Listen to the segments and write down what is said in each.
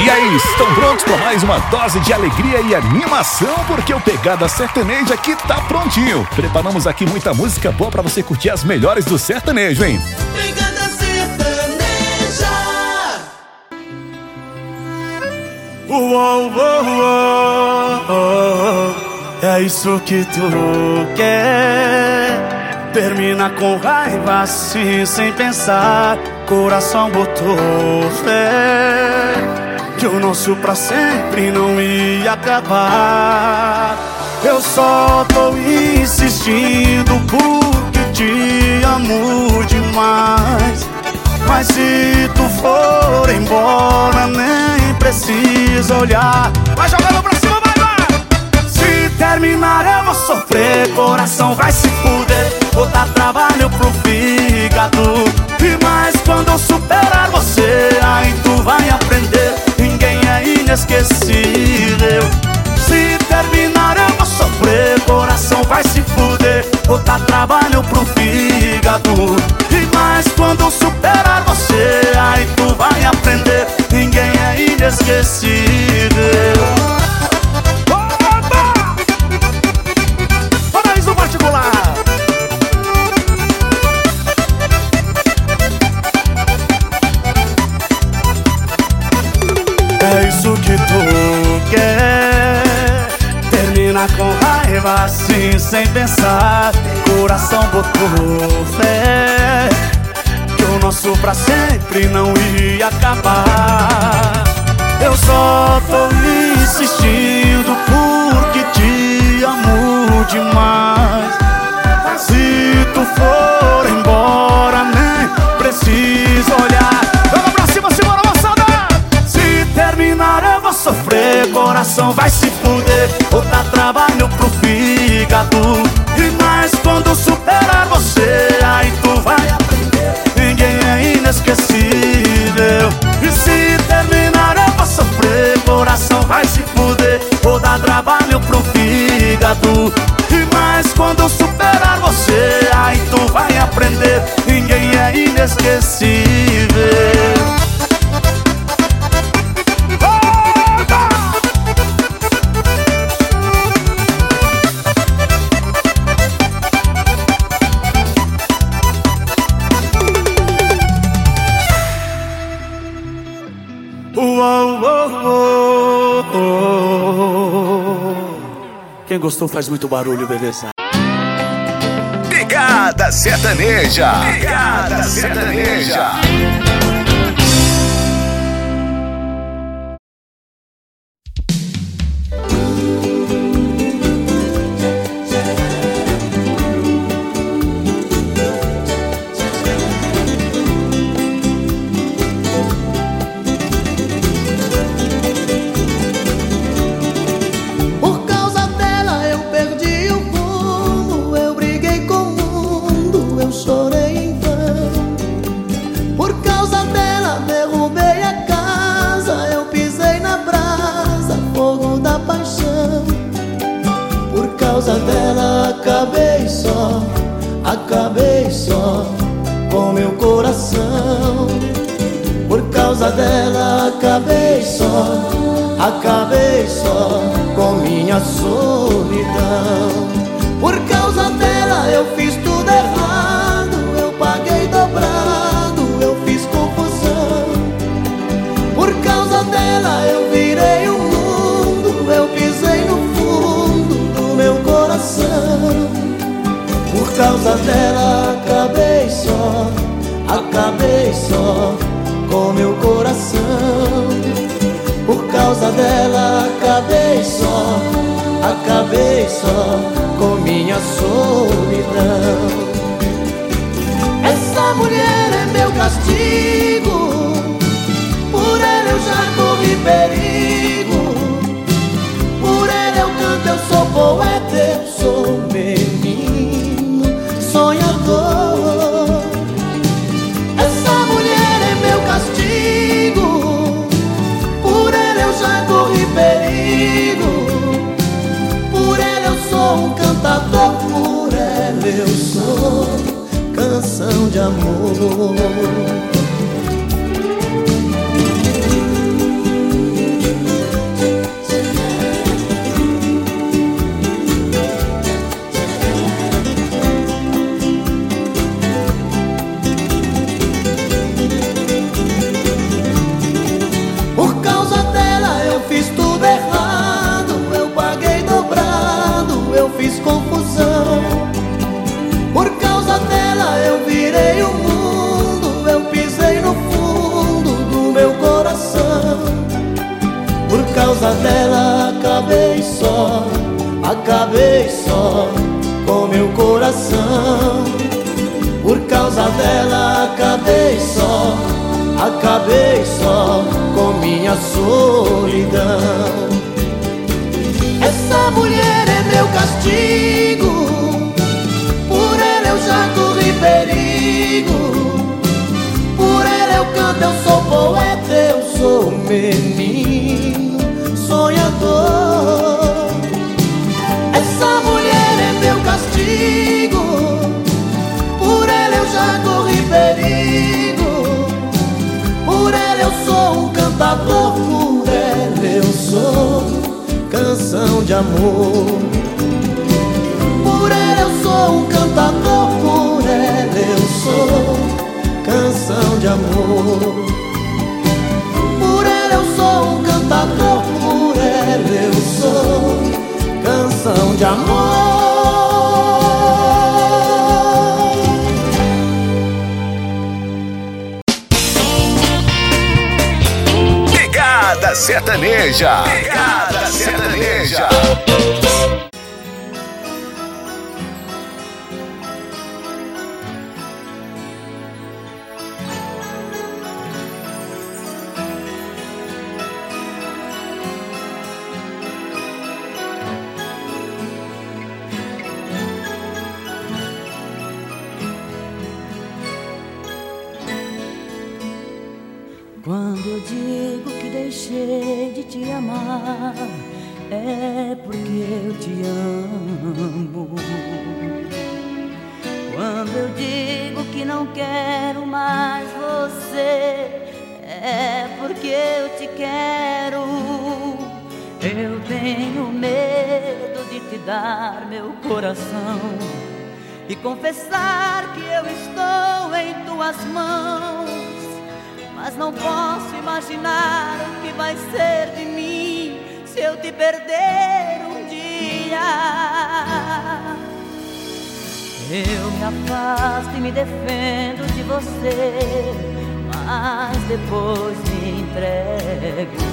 E aí, estão prontos para mais uma dose de alegria e animação? Porque o Pegada Sertaneja aqui tá prontinho. Preparamos aqui muita música boa para você curtir as melhores do sertanejo, hein? Pegada Sertaneja. Uou, uou, uou, é isso que tu quer. Termina com raiva assim, sem pensar. Coração botou fé que o nosso pra sempre não ia acabar. Eu só tô insistindo porque te amo demais. Mas se tu for embora, nem precisa olhar. Vai jogando pra cima, vai, vai! Se terminar eu vou sofrer, coração vai se fuder. Vou dar trabalho pro fígado. E mais quando eu superar você, aí tu vai aprender. Ninguém é inesquecível. Se terminar eu vou sofrer, coração vai se fuder. Vou dar trabalho pro fígado. E mais quando eu superar você, aí tu vai aprender. Ninguém é inesquecível. Paraíso particular. É isso que tu quer. Termina com raiva assim, sem pensar. Coração botou fé que o nosso pra sempre não ia acabar. Eu só tô insistindo porque te amo demais. Se tu for embora, nem precisa olhar. Vamos pra cima, simbora, moçada! Se terminar eu vou sofrer, coração vai se fuder. Vou dar trabalho pro fígado. E mais quando superar você, aí tu vai aprender. Ninguém é inesquecível. E se terminar eu vou sofrer, coração vai se fuder. Vou dar trabalho pro fígado. E mais quando superar você, aí tu vai aprender. Ninguém é inesquecível. Uou, uou, uou. Quem gostou faz muito barulho, beleza? Pegada Sertaneja. Pegada Sertaneja. Acabei só com meu coração. Por causa dela acabei só com minha solidão. Por causa dela eu fiz tudo errado, eu paguei dobrado, eu fiz confusão. Por causa dela eu virei o mundo, eu pisei no fundo do meu coração. Por causa dela acabei só com meu coração. Por causa dela acabei só com minha solidão. Essa mulher é meu castigo, por ela eu já corri perigo. Por ela eu canto, eu sou poeta, eu sou menino sonhador. Essa mulher é meu castigo, por ela eu já corri perigo. Por ela eu sou um cantador, por ela eu sou canção de amor. acabei só com meu coração. Por causa dela acabei só com minha solidão. Essa mulher é meu castigo, por ela eu já corri perigo. Por ela eu canto, eu sou poeta, eu sou menino sonhador. Essa mulher é meu castigo, por ela eu já corri perigo. Por ela eu sou um cantador, por ela eu sou canção de amor. Por ela eu sou um cantador, por ela eu sou canção de amor. Por ela eu sou um cantador, por ela eu sou canção de amor. Pegada Sertaneja. Pegada Sertaneja. Quando eu digo que deixei de te amar, é porque eu te amo. Quando eu digo que não quero mais você, é porque eu te quero. Eu tenho medo de te dar meu coração e confessar que eu estou em tuas mãos. Mas não posso imaginar o que vai ser de mim se eu te perder um dia. Eu me afasto e me defendo de você, mas depois me entrego.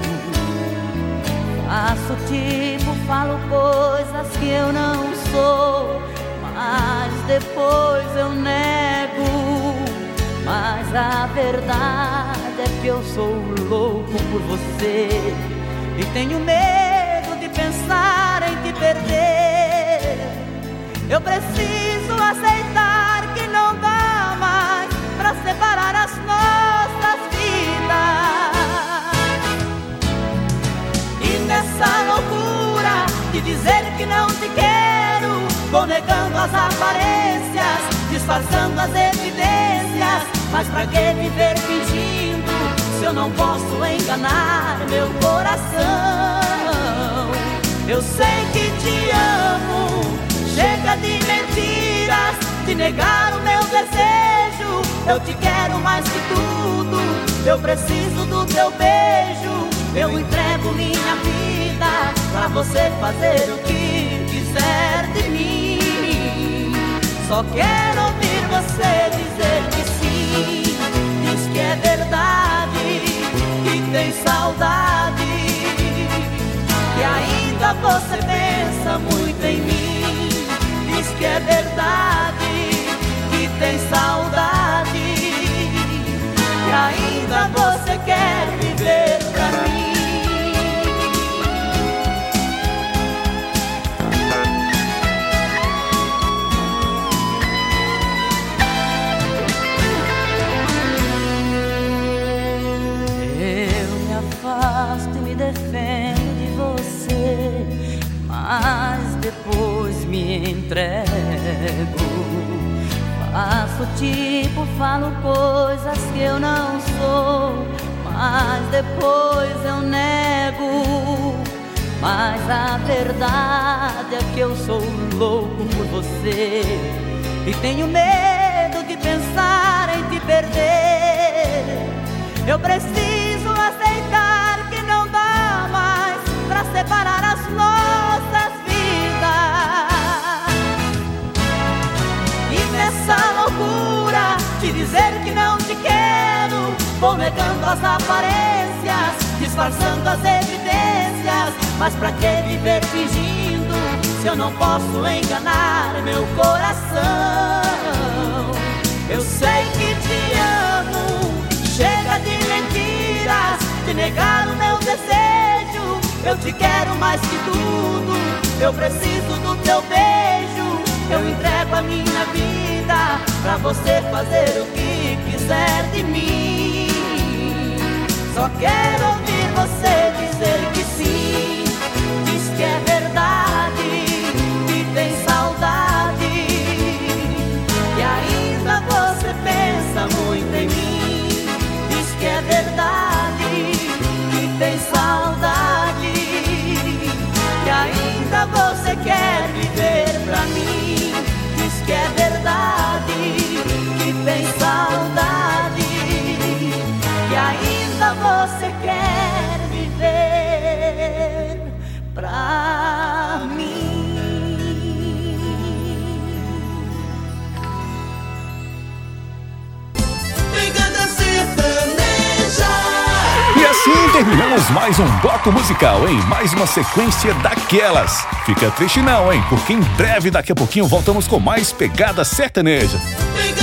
Faço tipo, falo coisas que eu não sou, mas depois eu nego. Mas a verdade é que eu sou louco por você e tenho medo de pensar em te perder. Eu preciso aceitar que não dá mais pra separar as nossas vidas. E nessa loucura de dizer que não te quero, vou negando as aparências, disfarçando as evidências. Mas pra que viver fingindo se eu não posso enganar meu coração? Eu sei que te amo, chega de mentiras, de negar o meu desejo. Eu te quero mais que tudo, eu preciso do teu beijo. Eu entrego minha vida pra você fazer o que quiser de mim. Só quero ouvir você dizer que sim. Diz que é verdade, que tem saudade, que ainda você pensa muito em mim. Diz que é verdade, que tem saudade, que ainda você quer viver pra mim. E me defendo de você, mas depois me entrego. Faço tipo, falo coisas que eu não sou, mas depois eu nego. Mas a verdade é que eu sou louco por você e tenho medo de pensar em te perder. Eu preciso aceitar que não dá mais pra separar as nossas vidas. E nessa loucura de dizer que não te quero, vou negando as aparências, disfarçando as evidências. Mas pra que viver fingindo se eu não posso enganar meu coração. Eu sei que te amo, chega de mentiras, de negar o meu desejo. Eu te quero mais que tudo, eu preciso do teu beijo. Eu entrego a minha vida pra você fazer o que quiser de mim. Só quero ouvir você dizer que sim. Diz que é verdade, que tem saudade, e ainda você pensa muito em mim. Diz que é verdade, que tem saudade, e ainda você quer viver pra mim. Diz que é verdade, que tem saudade, e ainda você quer viver pra mim. Pegada Sertaneja. E assim terminamos mais um bloco musical, hein? Mais uma sequência daquelas. Fica triste não, hein? Porque em breve, daqui a pouquinho, voltamos com mais Pegada Sertaneja. Pegada